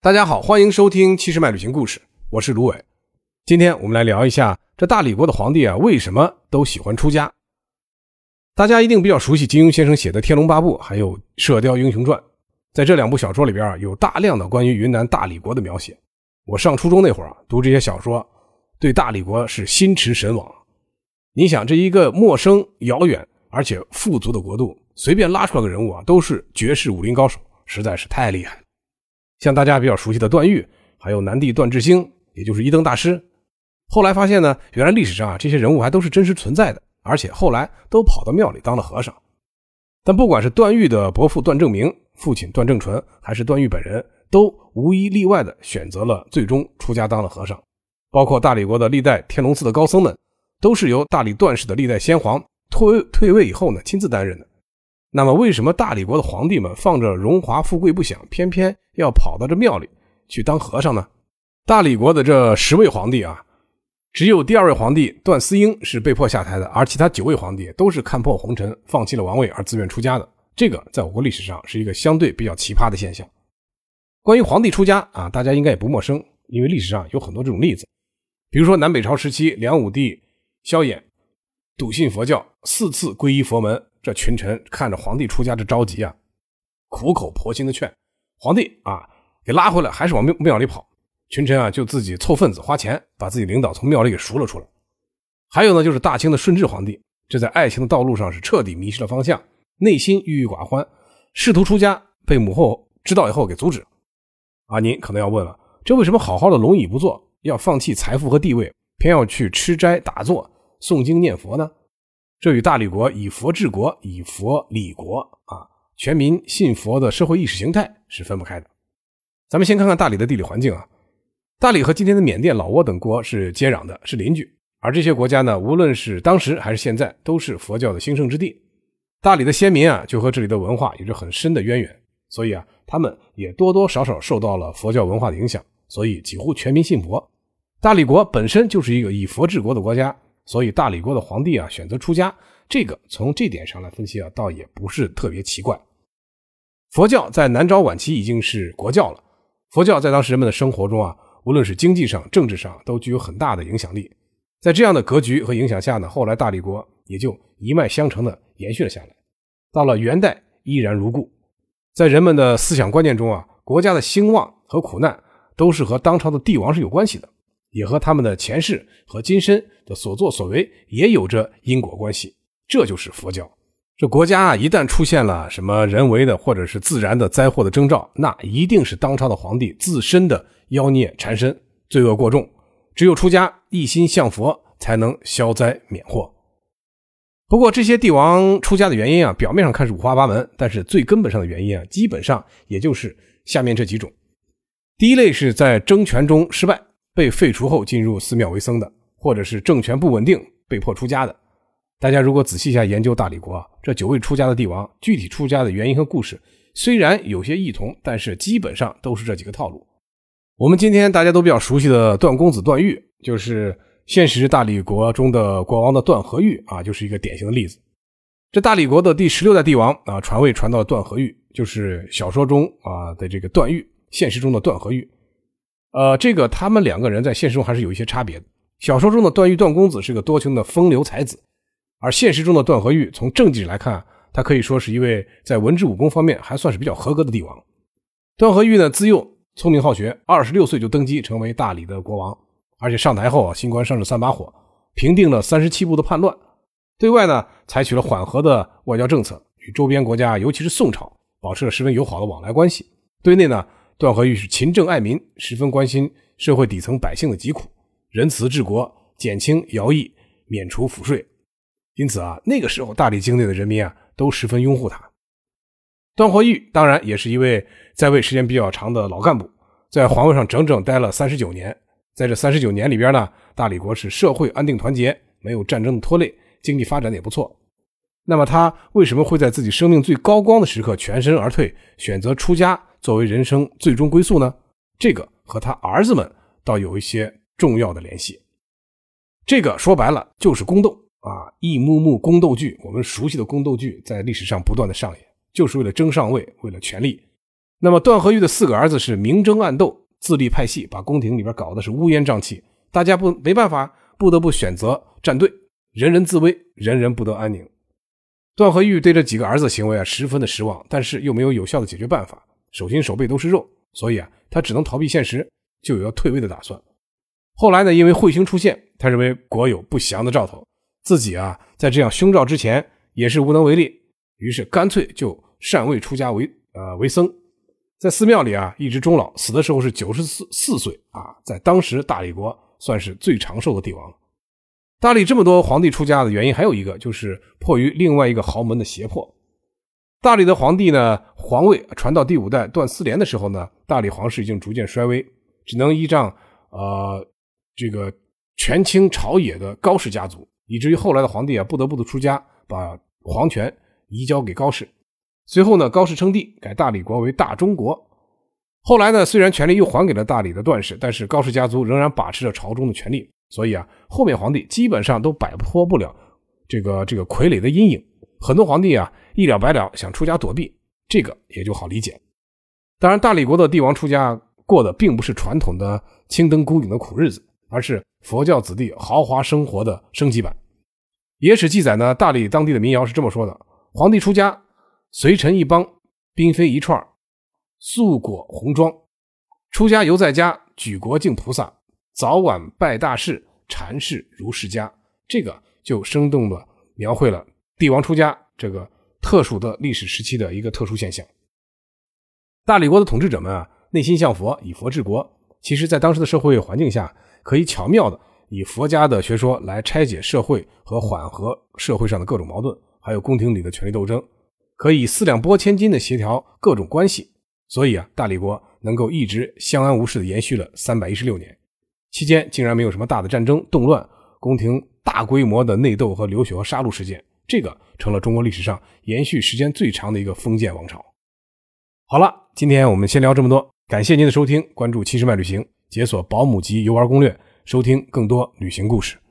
大家好，欢迎收听七十迈旅行故事，我是卢伟。今天我们来聊一下这大理国的皇帝啊，为什么都喜欢出家。大家一定比较熟悉金庸先生写的《天龙八部》还有《射雕英雄传》，在这两部小说里边啊，有大量的关于云南大理国的描写。我上初中那会儿啊，读这些小说，对大理国是心驰神往。你想，这一个陌生遥远而且富足的国度，随便拉出来个人物啊，都是绝世武林高手，实在是太厉害了。像大家比较熟悉的段誉，还有南帝段智兴，也就是一灯大师。后来发现呢，原来历史上啊，这些人物还都是真实存在的，而且后来都跑到庙里当了和尚。但不管是段誉的伯父段正明、父亲段正淳，还是段誉本人，都无一例外的选择了最终出家当了和尚。包括大理国的历代天龙寺的高僧们，都是由大理段氏的历代先皇退位以后呢亲自担任的。那么为什么大理国的皇帝们放着荣华富贵不想，偏偏要跑到这庙里去当和尚呢？大理国的这10位皇帝啊，只有第2位皇帝段思英是被迫下台的，而其他9位皇帝都是看破红尘，放弃了王位而自愿出家的。这个在我国历史上是一个相对比较奇葩的现象。关于皇帝出家啊，大家应该也不陌生，因为历史上有很多这种例子。比如说南北朝时期，梁武帝萧衍笃信佛教，4次皈依佛门，这群臣看着皇帝出家这着急啊，苦口婆心的劝皇帝啊，给拉回来，还是往庙里跑。群臣啊就自己凑份子花钱，把自己领导从庙里给赎了出来。还有呢，就是大清的顺治皇帝，这在爱情的道路上是彻底迷失了方向，内心郁郁寡欢，试图出家，被母后知道以后给阻止。啊，您可能要问了，这为什么好好的龙椅不做，要放弃财富和地位，偏要去吃斋打坐诵经念佛呢？这与大理国以佛治国，以佛理国啊，全民信佛的社会意识形态是分不开的。咱们先看看大理的地理环境啊。大理和今天的缅甸、老挝等国是接壤的，是邻居。而这些国家呢，无论是当时还是现在，都是佛教的兴盛之地。大理的先民啊，就和这里的文化有着很深的渊源，所以啊，他们也多多少少受到了佛教文化的影响，所以几乎全民信佛。大理国本身就是一个以佛治国的国家，所以大理国的皇帝啊选择出家，这个从这点上来分析啊，倒也不是特别奇怪。佛教在南诏晚期已经是国教了，佛教在当时人们的生活中啊，无论是经济上、政治上都具有很大的影响力。在这样的格局和影响下呢，后来大理国也就一脉相承的延续了下来。到了元代依然如故。在人们的思想观念中啊，国家的兴旺和苦难都是和当朝的帝王是有关系的，也和他们的前世和今生的所作所为也有着因果关系。这就是佛教。这国家啊，一旦出现了什么人为的或者是自然的灾祸的征兆，那一定是当朝的皇帝自身的妖孽缠身，罪恶过重，只有出家一心向佛，才能消灾免祸。不过这些帝王出家的原因啊，表面上看是五花八门，但是最根本上的原因啊，基本上也就是下面这几种。第一类是在争权中失败，被废除后进入寺庙为僧的，或者是政权不稳定被迫出家的。大家如果仔细一下研究大理国啊，这9位出家的帝王具体出家的原因和故事虽然有些异同，但是基本上都是这几个套路。我们今天大家都比较熟悉的段公子段誉，就是现实大理国中的国王的段和誉啊，就是一个典型的例子。这大理国的第16代帝王啊，传位传到了段和誉，就是小说中啊的这个段誉，现实中的段和誉。这个他们2个人在现实中还是有一些差别的。小说中的段誉段公子是个多情的风流才子，而现实中的段和誉从政绩来看，他可以说是一位在文治武功方面还算是比较合格的帝王。段和誉呢，自幼聪明好学，26岁就登基成为大理的国王，而且上台后啊，新官上任3把火，平定了37部的叛乱。对外呢，采取了缓和的外交政策，与周边国家尤其是宋朝保持了十分友好的往来关系。对内呢，段和誉是勤政爱民，十分关心社会底层百姓的疾苦，仁慈治国，减轻徭役，免除赋税。因此啊，那个时候大理境内的人民啊，都十分拥护他。段和誉当然也是一位在位时间比较长的老干部，在皇位上整整待了39年。在这39年里边呢，大理国是社会安定团结，没有战争的拖累，经济发展的也不错。那么他为什么会在自己生命最高光的时刻全身而退，选择出家作为人生最终归宿呢？这个和他儿子们倒有一些重要的联系。这个说白了就是宫斗啊，一幕幕宫斗剧，我们熟悉的宫斗剧在历史上不断的上演，就是为了争上位，为了权力。 那么段和玉的4个儿子是明争暗斗，自立派系，把宫廷里边搞的是乌烟瘴气，大家没办法，不得不选择站队，人人自危，人人不得安宁。段和玉对这几个儿子行为十分的失望，但是又没有有效的解决办法，手心手背都是肉，所以他只能逃避现实，就有要退位的打算。后来呢，因为彗星出现，他认为国有不祥的兆头，自己在这样凶兆之前也是无能为力，于是干脆就禅位出家为僧，在寺庙里一直终老，死的时候是94岁在当时大理国算是最长寿的帝王。大理这么多皇帝出家的原因还有一个，就是迫于另外一个豪门的胁迫。大理的皇帝呢，皇位传到第5代段思廉的时候呢，大理皇室已经逐渐衰微，只能依仗这个权倾朝野的高氏家族，以至于后来的皇帝不得不出家，把皇权移交给高氏。随后呢，高氏称帝，改大理国为大中国。后来呢，虽然权力又还给了大理的段氏，但是高氏家族仍然把持着朝中的权力，所以后面皇帝基本上都摆脱不了这个傀儡的阴影。很多皇帝一了百了想出家躲避，这个也就好理解。当然，大理国的帝王出家过的并不是传统的青灯孤影的苦日子，而是佛教子弟豪华生活的升级版。野史记载呢，大理当地的民谣是这么说的：皇帝出家，随臣一帮，嫔妃一串，素裹红妆，出家犹在家，举国敬菩萨，早晚拜大士，禅事如世家。这个就生动地描绘了帝王出家这个特殊的历史时期的一个特殊现象。大理国的统治者们内心向佛，以佛治国，其实在当时的社会环境下，可以巧妙的以佛家的学说来拆解社会和缓和社会上的各种矛盾，还有宫廷里的权力斗争，可以四两拨千斤的协调各种关系。所以大理国能够一直相安无事的延续了316年，期间竟然没有什么大的战争动乱，宫廷大规模的内斗和流血和杀戮事件，这个成了中国历史上延续时间最长的一个封建王朝。好了，今天我们先聊这么多，感谢您的收听，关注七十迈旅行，解锁保姆级游玩攻略，收听更多旅行故事。